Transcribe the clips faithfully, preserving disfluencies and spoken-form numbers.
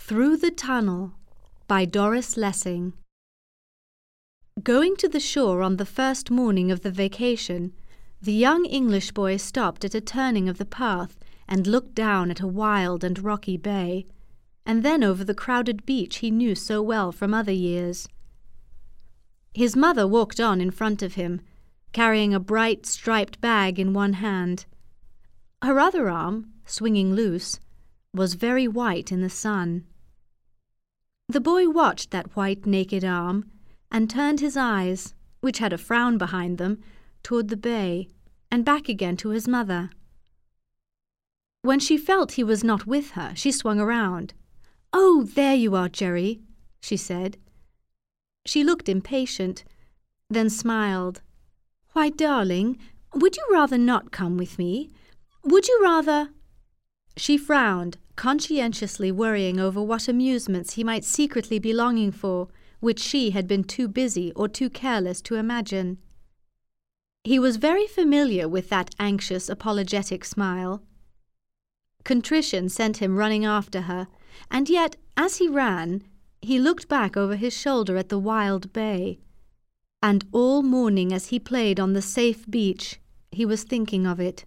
Through the Tunnel by Doris Lessing. Going to the shore on the first morning of the vacation, the young English boy stopped at a turning of the path and looked down at a wild and rocky bay, and then over the crowded beach he knew so well from other years. His mother walked on in front of him, carrying a bright striped bag in one hand. Her other arm, swinging loose, was very white in the sun. The boy watched that white naked arm and turned his eyes, which had a frown behind them, toward the bay and back again to his mother. When she felt he was not with her, she swung around. "Oh, there you are, Jerry," she said. She looked impatient, then smiled. "Why, darling, would you rather not come with me? Would you rather—" She frowned, conscientiously worrying over what amusements he might secretly be longing for, which she had been too busy or too careless to imagine. He was very familiar with that anxious, apologetic smile. Contrition sent him running after her, and yet, as he ran, he looked back over his shoulder at the wild bay, and all morning as he played on the safe beach, he was thinking of it.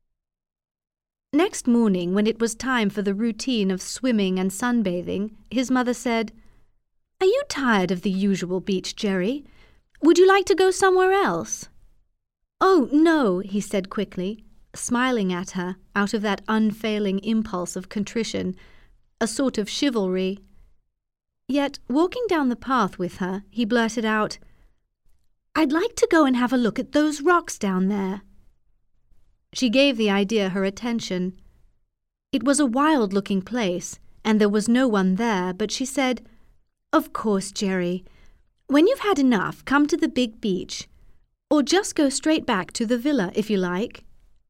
Next morning, when it was time for the routine of swimming and sunbathing, his mother said, "Are you tired of the usual beach, Jerry? Would you like to go somewhere else?" "Oh, no," he said quickly, smiling at her out of that unfailing impulse of contrition, a sort of chivalry. Yet, walking down the path with her, he blurted out, "I'd like to go and have a look at those rocks down there." She gave the idea her attention. It was a wild-looking place, and there was no one there, but she said, "Of course, Jerry. When you've had enough, come to the big beach. Or just go straight back to the villa, if you like."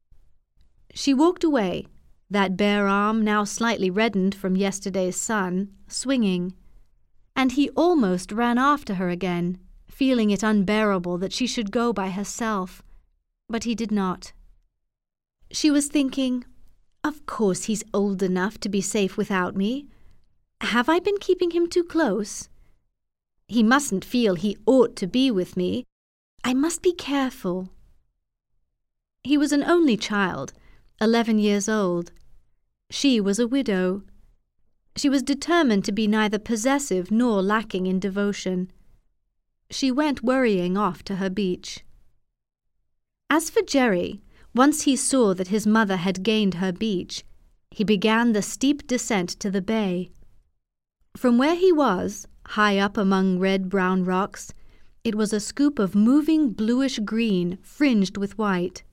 She walked away, that bare arm, now slightly reddened from yesterday's sun, swinging. And he almost ran after her again, feeling it unbearable that she should go by herself. But he did not. She was thinking, "Of course he's old enough to be safe without me. Have I been keeping him too close? He mustn't feel he ought to be with me. I must be careful." He was an only child, eleven years old. She was a widow. She was determined to be neither possessive nor lacking in devotion. She went worrying off to her beach. As for Jerry, once he saw that his mother had gained her beach, he began the steep descent to the bay. From where he was, high up among red-brown rocks, it was a scoop of moving bluish-green fringed with white.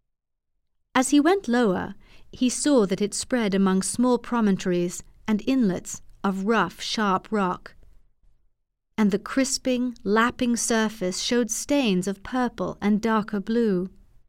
As he went lower, he saw that it spread among small promontories and inlets of rough, sharp rock, and the crisping, lapping surface showed stains of purple and darker blue.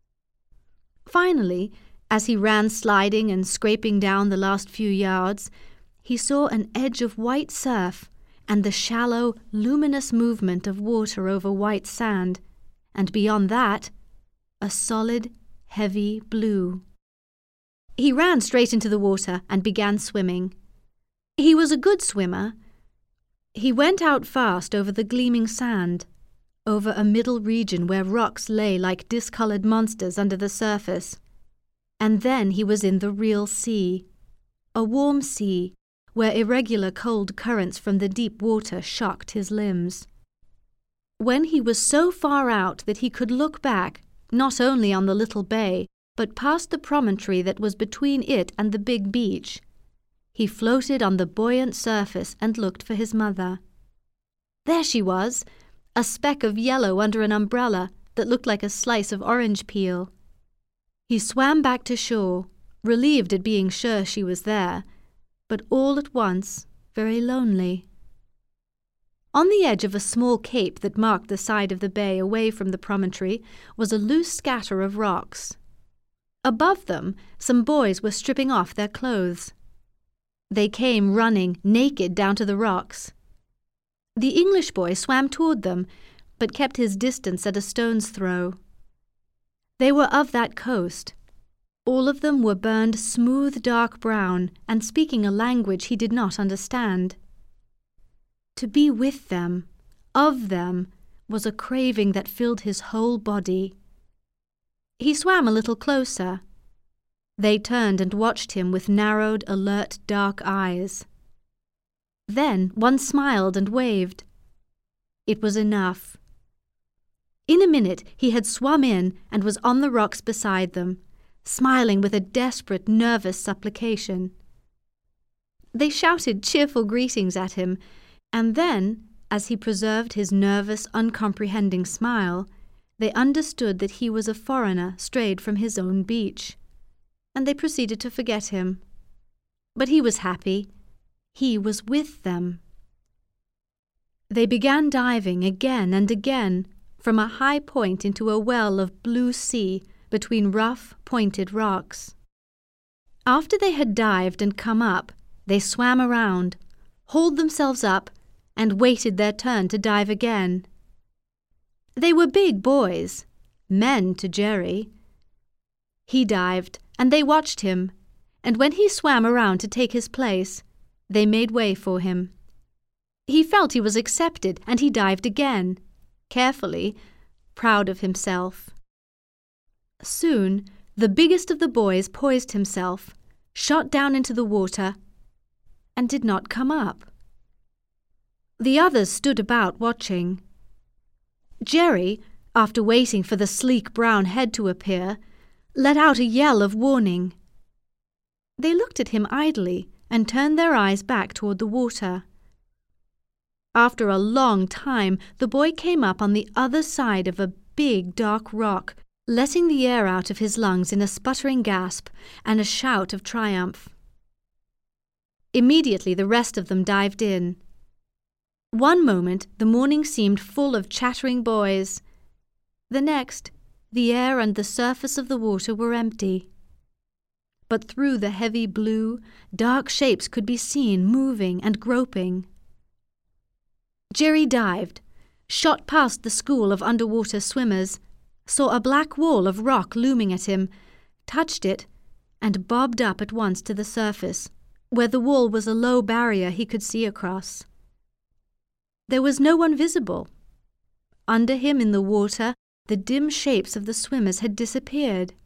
Finally, as he ran sliding and scraping down the last few yards, he saw an edge of white surf and the shallow, luminous movement of water over white sand, and beyond that, a solid, heavy blue. He ran straight into the water and began swimming. He was a good swimmer. He went out fast over the gleaming sand, over a middle region where rocks lay like discoloured monsters under the surface, and then he was in the real sea, a warm sea, where irregular cold currents from the deep water shocked his limbs. When he was so far out that he could look back, not only on the little bay, but past the promontory that was between it and the big beach, he floated on the buoyant surface and looked for his mother. There she was, a speck of yellow under an umbrella that looked like a slice of orange peel. He swam back to shore, relieved at being sure she was there, but all at once very lonely. On the edge of a small cape that marked the side of the bay away from the promontory was a loose scatter of rocks. Above them, some boys were stripping off their clothes. They came running, naked, down to the rocks. The English boy swam toward them, but kept his distance at a stone's throw. They were of that coast. All of them were burned smooth dark brown and speaking a language he did not understand. To be with them, of them, was a craving that filled his whole body. He swam a little closer. They turned and watched him with narrowed, alert, dark eyes. Then one smiled and waved. It was enough. In a minute he had swum in and was on the rocks beside them, smiling with a desperate, nervous supplication. They shouted cheerful greetings at him, and then, as he preserved his nervous, uncomprehending smile, they understood that he was a foreigner strayed from his own beach, and they proceeded to forget him. But he was happy. He was with them. They began diving again and again from a high point into a well of blue sea between rough, pointed rocks. After they had dived and come up, they swam around, hauled themselves up, and waited their turn to dive again. They were big boys, men to Jerry. He dived, and they watched him, and when he swam around to take his place, they made way for him. He felt he was accepted, and he dived again, carefully, proud of himself. Soon, the biggest of the boys poised himself, shot down into the water, and did not come up. The others stood about watching. Jerry, after waiting for the sleek brown head to appear, let out a yell of warning. They looked at him idly and turned their eyes back toward the water. After a long time, the boy came up on the other side of a big dark rock, letting the air out of his lungs in a sputtering gasp and a shout of triumph. Immediately the rest of them dived in. One moment the morning seemed full of chattering boys. The next, the air and the surface of the water were empty. But through the heavy blue, dark shapes could be seen moving and groping. Jerry dived, shot past the school of underwater swimmers, saw a black wall of rock looming at him, touched it, and bobbed up at once to the surface, where the wall was a low barrier he could see across. There was no one visible. Under him in the water, the dim shapes of the swimmers had disappeared.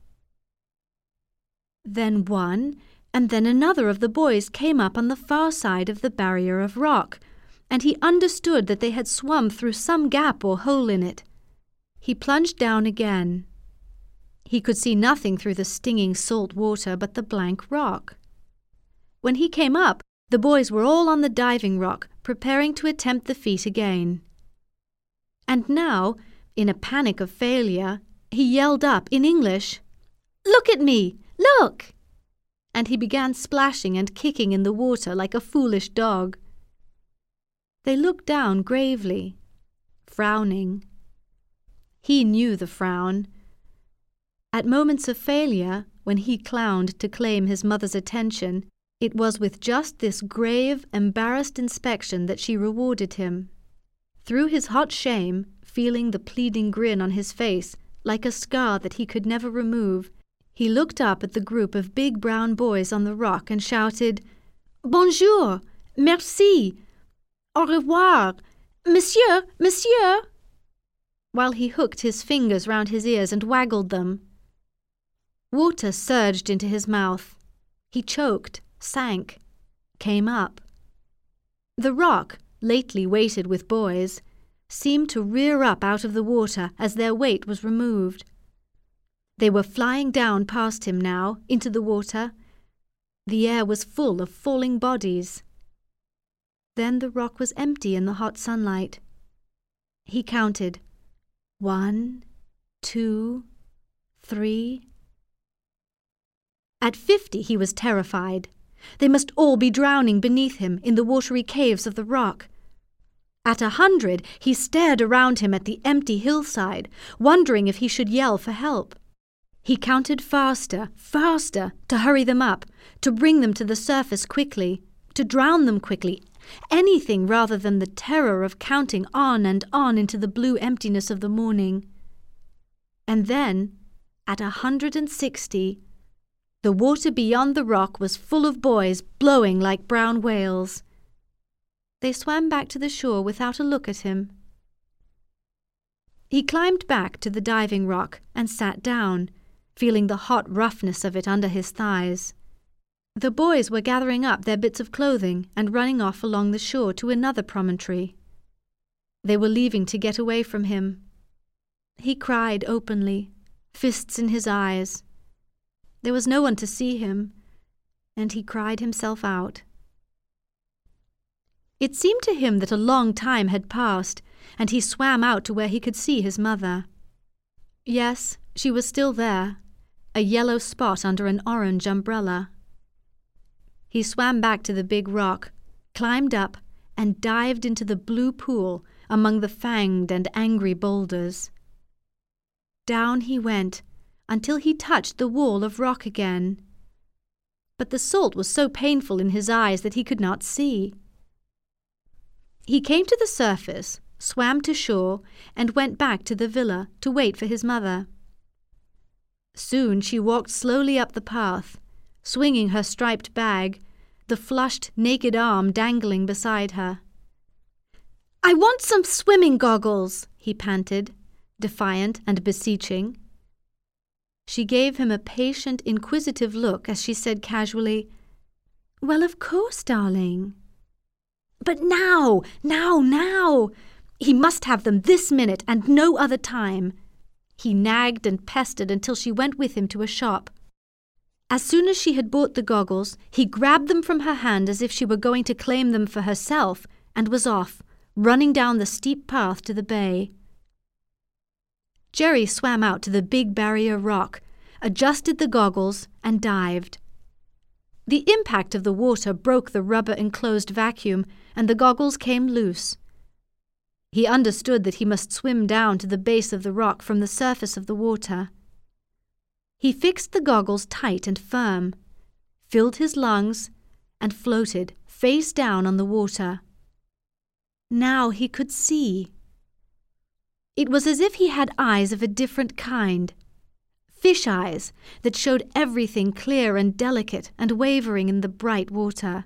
Then one, and then another of the boys came up on the far side of the barrier of rock, and he understood that they had swum through some gap or hole in it. He plunged down again. He could see nothing through the stinging salt water but the blank rock. When he came up, the boys were all on the diving rock, preparing to attempt the feat again. And now, in a panic of failure, he yelled up in English, "Look at me! Look!" And he began splashing and kicking in the water like a foolish dog. They looked down gravely, frowning. He knew the frown. At moments of failure, when he clowned to claim his mother's attention, it was with just this grave, embarrassed inspection that she rewarded him. Through his hot shame, feeling the pleading grin on his face, like a scar that he could never remove, he looked up at the group of big brown boys on the rock and shouted, "Bonjour! Merci! Au revoir! Monsieur! Monsieur!" while he hooked his fingers round his ears and waggled them. Water surged into his mouth. He choked, sank, came up. The rock, lately weighted with boys, seemed to rear up out of the water as their weight was removed. They were flying down past him now, into the water. The air was full of falling bodies. Then the rock was empty in the hot sunlight. He counted. One, two, three. At fifty he was terrified. They must all be drowning beneath him in the watery caves of the rock. At a hundred he stared around him at the empty hillside, wondering if he should yell for help. He counted faster, faster, to hurry them up, to bring them to the surface quickly, to drown them quickly, anything rather than the terror of counting on and on into the blue emptiness of the morning. And then, at a hundred and sixty, The water beyond the rock was full of boys blowing like brown whales. They swam back to the shore without a look at him. He climbed back to the diving rock and sat down, feeling the hot roughness of it under his thighs. The boys were gathering up their bits of clothing and running off along the shore to another promontory. They were leaving to get away from him. He cried openly, fists in his eyes. There was no one to see him, and he cried himself out. It seemed to him that a long time had passed, and he swam out to where he could see his mother. Yes, she was still there, a yellow spot under an orange umbrella. He swam back to the big rock, climbed up, and dived into the blue pool among the fanged and angry boulders. Down he went, until he touched the wall of rock again. But the salt was so painful in his eyes that he could not see. He came to the surface, swam to shore, and went back to the villa to wait for his mother. Soon she walked slowly up the path, swinging her striped bag, the flushed, naked arm dangling beside her. "I want some swimming goggles," he panted, defiant and beseeching. She gave him a patient, inquisitive look as she said casually, "Well, of course, darling." "But now, now, now! He must have them this minute and no other time." He nagged and pestered until she went with him to a shop. As soon as she had bought the goggles, he grabbed them from her hand as if she were going to claim them for herself, and was off, running down the steep path to the bay. Jerry swam out to the big barrier rock, adjusted the goggles, and dived. The impact of the water broke the rubber-enclosed vacuum, and the goggles came loose. He understood that he must swim down to the base of the rock from the surface of the water. He fixed the goggles tight and firm, filled his lungs, and floated face down on the water. Now he could see. It was as if he had eyes of a different kind, fish eyes that showed everything clear and delicate and wavering in the bright water.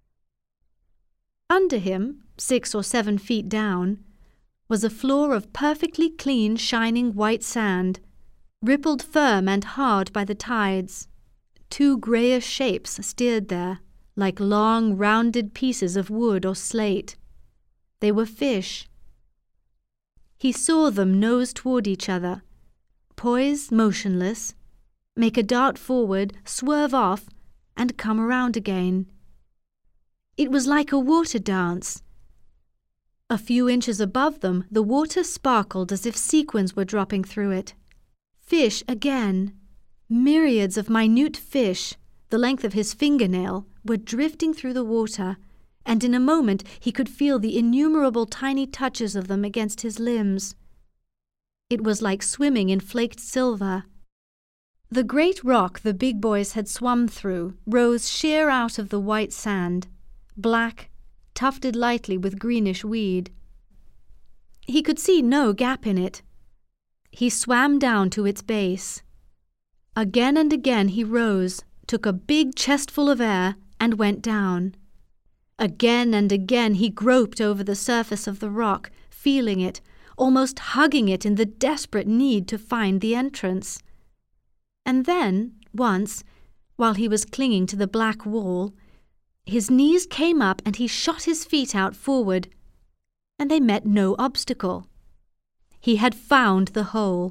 Under him, six or seven feet down, was a floor of perfectly clean, shining white sand, rippled firm and hard by the tides. Two greyish shapes steered there, like long, rounded pieces of wood or slate. They were fish. He saw them nose toward each other, poise motionless, make a dart forward, swerve off, and come around again. It was like a water dance. A few inches above them, the water sparkled as if sequins were dropping through it. Fish again. Myriads of minute fish, the length of his fingernail, were drifting through the water, and in a moment he could feel the innumerable tiny touches of them against his limbs. It was like swimming in flaked silver. The great rock the big boys had swum through rose sheer out of the white sand, black, tufted lightly with greenish weed. He could see no gap in it. He swam down to its base. Again and again he rose, took a big chestful of air, and went down. Again and again he groped over the surface of the rock, feeling it, almost hugging it in the desperate need to find the entrance. And then, once, while he was clinging to the black wall, his knees came up and he shot his feet out forward, and they met no obstacle. He had found the hole.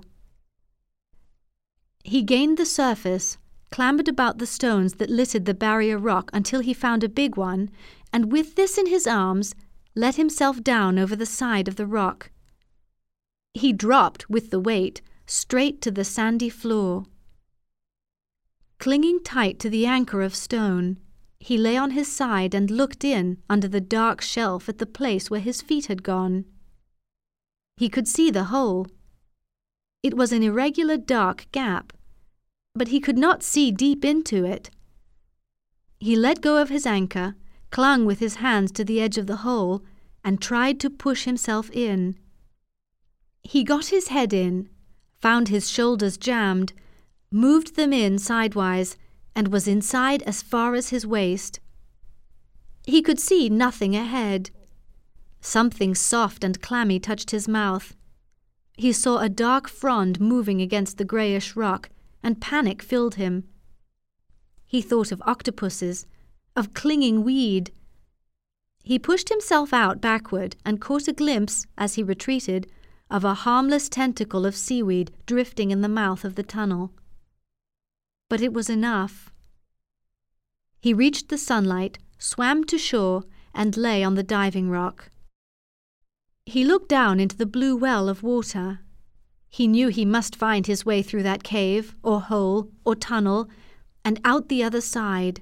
He gained the surface, clambered about the stones that littered the barrier rock until he found a big one, and with this in his arms, let himself down over the side of the rock. He dropped, with the weight, straight to the sandy floor. Clinging tight to the anchor of stone, he lay on his side and looked in under the dark shelf at the place where his feet had gone. He could see the hole. It was an irregular dark gap, but he could not see deep into it. He let go of his anchor, clung with his hands to the edge of the hole, and tried to push himself in. He got his head in, found his shoulders jammed, moved them in sidewise, and was inside as far as his waist. He could see nothing ahead. Something soft and clammy touched his mouth. He saw a dark frond moving against the greyish rock, and panic filled him. He thought of octopuses, of clinging weed. He pushed himself out backward and caught a glimpse, as he retreated, of a harmless tentacle of seaweed drifting in the mouth of the tunnel. But it was enough. He reached the sunlight, swam to shore, and lay on the diving rock. He looked down into the blue well of water. He knew he must find his way through that cave, or hole, or tunnel, and out the other side.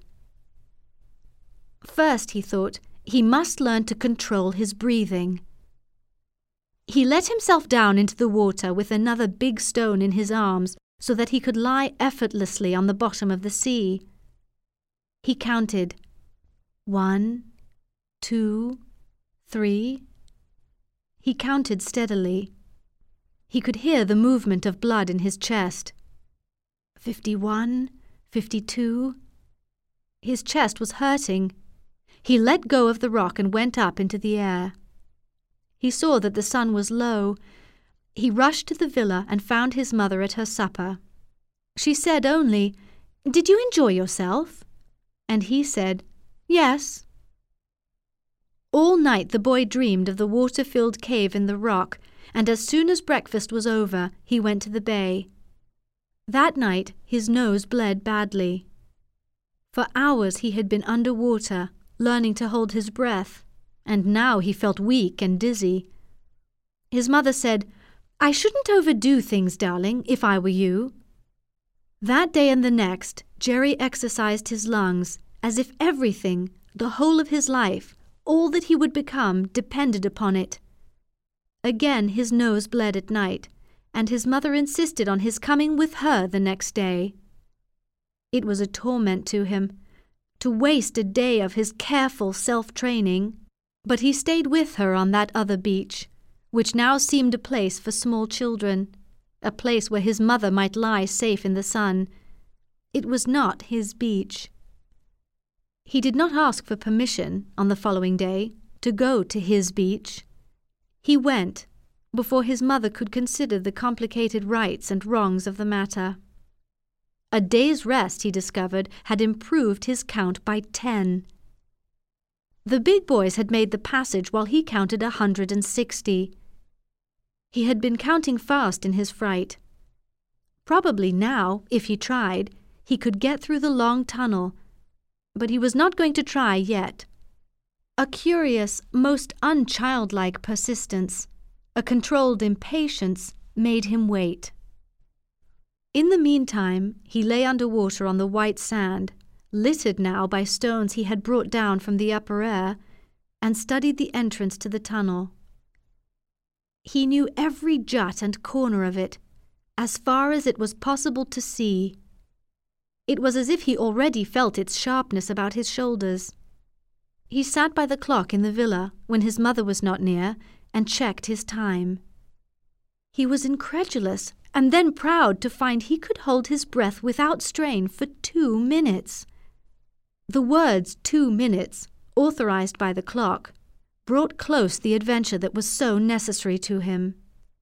First, he thought, he must learn to control his breathing. He let himself down into the water with another big stone in his arms so that he could lie effortlessly on the bottom of the sea. He counted. One, two, three. He counted steadily. He could hear the movement of blood in his chest. Fifty-one, fifty-two. His chest was hurting. He let go of the rock and went up into the air. He saw that the sun was low. He rushed to the villa and found his mother at her supper. She said only, "Did you enjoy yourself?" And he said, "Yes." All night the boy dreamed of the water-filled cave in the rock, and as soon as breakfast was over, he went to the bay. That night his nose bled badly. For hours he had been under water, learning to hold his breath, and now he felt weak and dizzy. His mother said, "I shouldn't overdo things, darling, if I were you." That day and the next, Jerry exercised his lungs, as if everything, the whole of his life, all that he would become, depended upon it. Again his nose bled at night, and his mother insisted on his coming with her the next day. It was a torment to him, to waste a day of his careful self-training, but he stayed with her on that other beach, which now seemed a place for small children, a place where his mother might lie safe in the sun. It was not his beach. He did not ask for permission, on the following day, to go to his beach. He went, before his mother could consider the complicated rights and wrongs of the matter. A day's rest, he discovered, had improved his count by ten. The big boys had made the passage while he counted a hundred and sixty. He had been counting fast in his fright. Probably now, if he tried, he could get through the long tunnel, but he was not going to try yet. A curious, most unchildlike persistence, a controlled impatience, made him wait. In the meantime, he lay under water on the white sand, littered now by stones he had brought down from the upper air, and studied the entrance to the tunnel. He knew every jut and corner of it, as far as it was possible to see. It was as if he already felt its sharpness about his shoulders. He sat by the clock in the villa, when his mother was not near, and checked his time. He was incredulous, and then proud to find he could hold his breath without strain for two minutes. The words two minutes, authorized by the clock, brought close the adventure that was so necessary to him.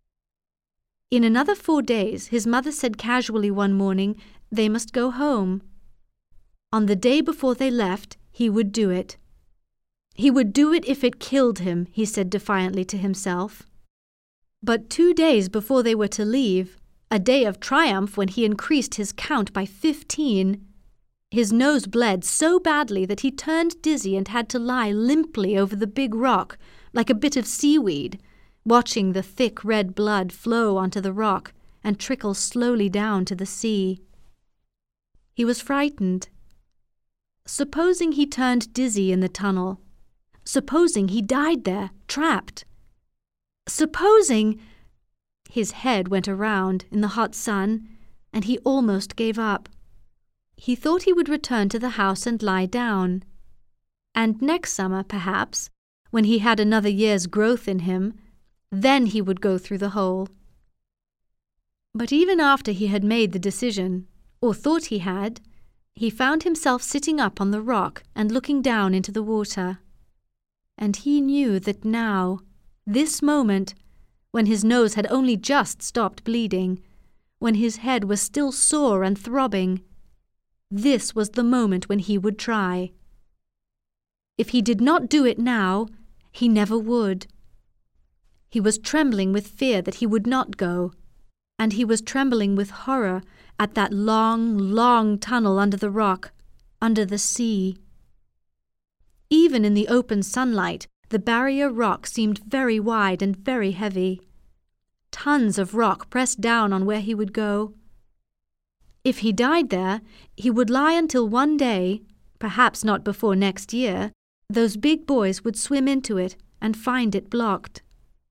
In another four days, his mother said casually one morning, they must go home. On the day before they left, he would do it. He would do it if it killed him, he said defiantly to himself. But two days before they were to leave, a day of triumph when he increased his count by fifteen, his nose bled so badly that he turned dizzy and had to lie limply over the big rock, like a bit of seaweed, watching the thick red blood flow onto the rock and trickle slowly down to the sea. He was frightened. Supposing he turned dizzy in the tunnel? Supposing he died there, trapped? Supposing... His head went around in the hot sun, and he almost gave up. He thought he would return to the house and lie down. And next summer, perhaps, when he had another year's growth in him, then he would go through the hole. But even after he had made the decision, or thought he had, He found himself sitting up on the rock and looking down into the water. And he knew that now, this moment, when his nose had only just stopped bleeding, when his head was still sore and throbbing, this was the moment when he would try. If he did not do it now, he never would. He was trembling with fear that he would not go, and he was trembling with horror at that long, long tunnel under the rock, under the sea. Even in the open sunlight, the barrier rock seemed very wide and very heavy. Tons of rock pressed down on where he would go. If he died there, he would lie until one day, perhaps not before next year, those big boys would swim into it and find it blocked.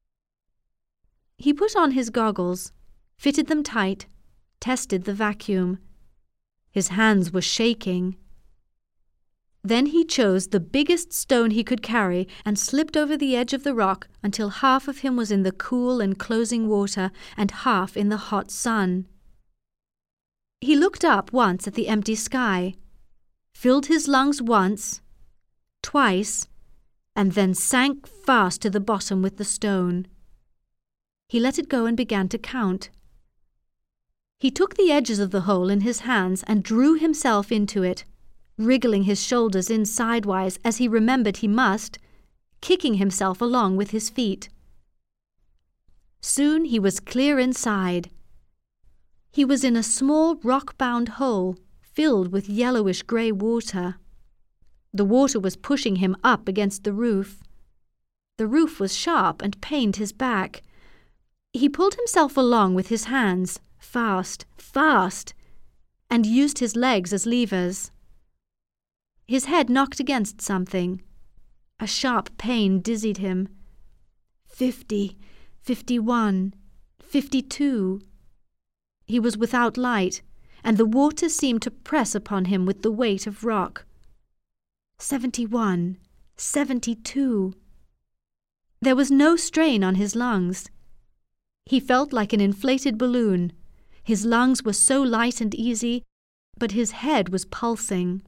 He put on his goggles, fitted them tight, tested the vacuum. His hands were shaking. Then he chose the biggest stone he could carry and slipped over the edge of the rock until half of him was in the cool enclosing water and half in the hot sun. He looked up once at the empty sky, filled his lungs once, twice, and then sank fast to the bottom with the stone. He let it go and began to count. He took the edges of the hole in his hands and drew himself into it, wriggling his shoulders in sidewise as he remembered he must, kicking himself along with his feet. Soon he was clear inside. He was in a small rock-bound hole filled with yellowish-grey water. The water was pushing him up against the roof. The roof was sharp and pained his back. He pulled himself along with his hands, fast, fast, and used his legs as levers. His head knocked against something. A sharp pain dizzied him. Fifty, fifty-one, fifty-two. He was without light, and the water seemed to press upon him with the weight of rock. Seventy-one, seventy-two. There was no strain on his lungs. He felt like an inflated balloon. His lungs were so light and easy, but his head was pulsing.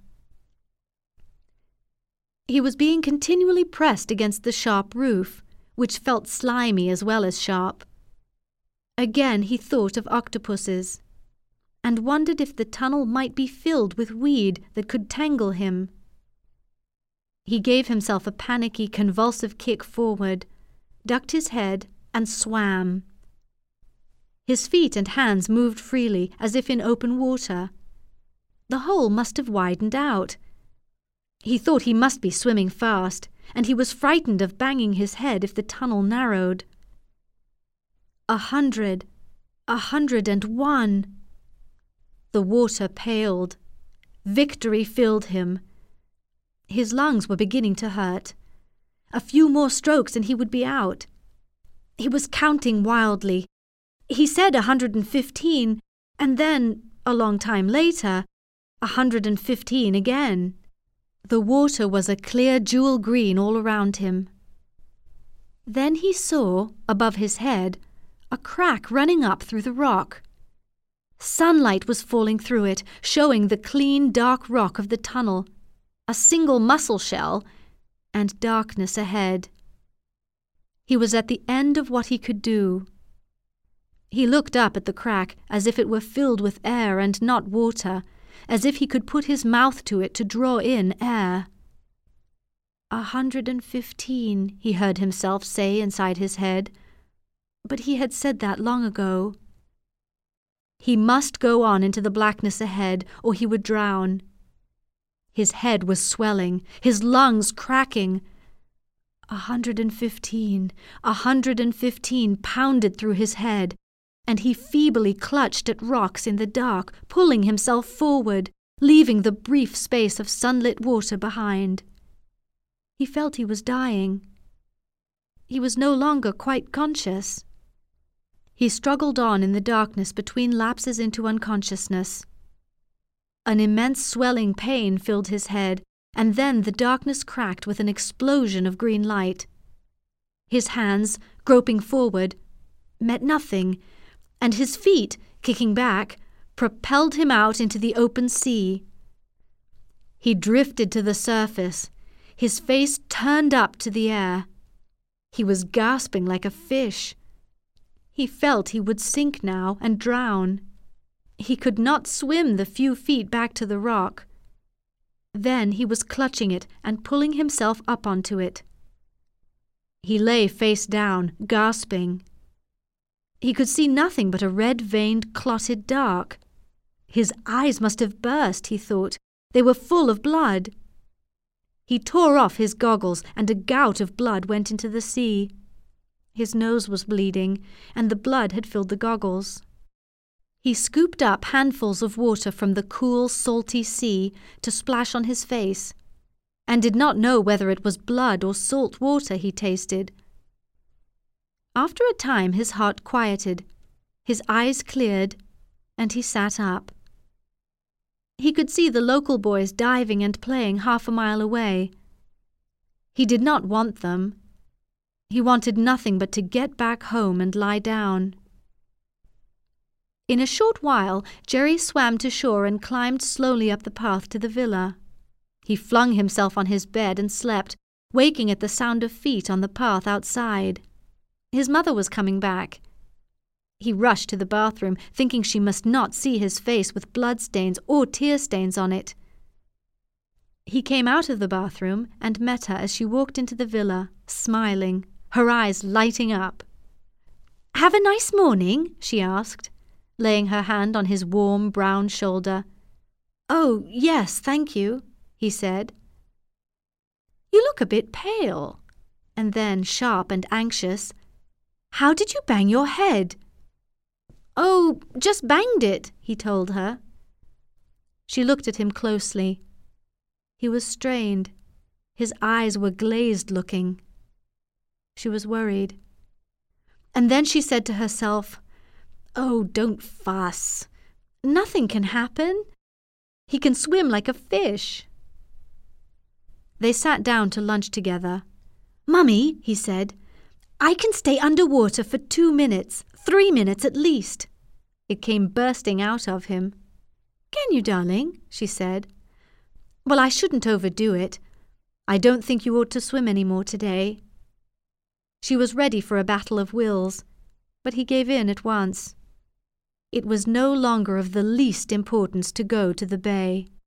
He was being continually pressed against the sharp roof, which felt slimy as well as sharp. Again he thought of octopuses, and wondered if the tunnel might be filled with weed that could tangle him. He gave himself a panicky, convulsive kick forward, ducked his head, and swam. His feet and hands moved freely, as if in open water. The hole must have widened out. He thought he must be swimming fast, and he was frightened of banging his head if the tunnel narrowed. A hundred, a hundred and one. The water paled. Victory filled him. His lungs were beginning to hurt. A few more strokes and he would be out. He was counting wildly. He said a hundred and fifteen, and then, a long time later, a hundred and fifteen again. The water was a clear jewel green all around him. Then he saw, above his head, a crack running up through the rock. Sunlight was falling through it, showing the clean, dark rock of the tunnel, a single mussel shell, and darkness ahead. He was at the end of what he could do. He looked up at the crack as if it were filled with air and not water, as if he could put his mouth to it to draw in air. A hundred and fifteen, he heard himself say inside his head, but he had said that long ago. He must go on into the blackness ahead, or he would drown. His head was swelling, his lungs cracking. A hundred and fifteen, a hundred and fifteen pounded through his head, and he feebly clutched at rocks in the dark, pulling himself forward, leaving the brief space of sunlit water behind. He felt he was dying. He was no longer quite conscious. He struggled on in the darkness between lapses into unconsciousness. An immense swelling pain filled his head, and then the darkness cracked with an explosion of green light. His hands, groping forward, met nothing, and his feet, kicking back, propelled him out into the open sea, He drifted to the surface, his face turned up to the air. He was gasping like a fish. He felt he would sink now and drown. He could not swim the few feet back to the rock. Then he was clutching it and pulling himself up onto it. He lay face down, gasping. He could see nothing but a red-veined, clotted dark. His eyes must have burst, he thought. They were full of blood. He tore off his goggles, and a gout of blood went into the sea. His nose was bleeding, and the blood had filled the goggles. He scooped up handfuls of water from the cool, salty sea to splash on his face, and did not know whether it was blood or salt water he tasted. After a time his heart quieted, his eyes cleared, and he sat up. He could see the local boys diving and playing half a mile away. He did not want them. He wanted nothing but to get back home and lie down. In a short while, Jerry swam to shore and climbed slowly up the path to the villa. He flung himself on his bed and slept, waking at the sound of feet on the path outside. His mother was coming back. He rushed to the bathroom, thinking she must not see his face with bloodstains or tear stains on it. He came out of the bathroom and met her as she walked into the villa, smiling, her eyes lighting up. "Have a nice morning?" she asked, laying her hand on his warm brown shoulder. "Oh, yes, thank you," he said. "You look a bit pale." And then, sharp and anxious, "How did you bang your head?" "Oh, just banged it," he told her. She looked at him closely. He was strained. His eyes were glazed-looking. She was worried. And then she said to herself, "Oh, don't fuss. Nothing can happen. He can swim like a fish." They sat down to lunch together. "Mummy," he said, "I can stay underwater for two minutes, three minutes at least." It came bursting out of him. "Can you, darling?" she said. "Well, I shouldn't overdo it. I don't think you ought to swim any more today." She was ready for a battle of wills, but he gave in at once. It was no longer of the least importance to go to the bay.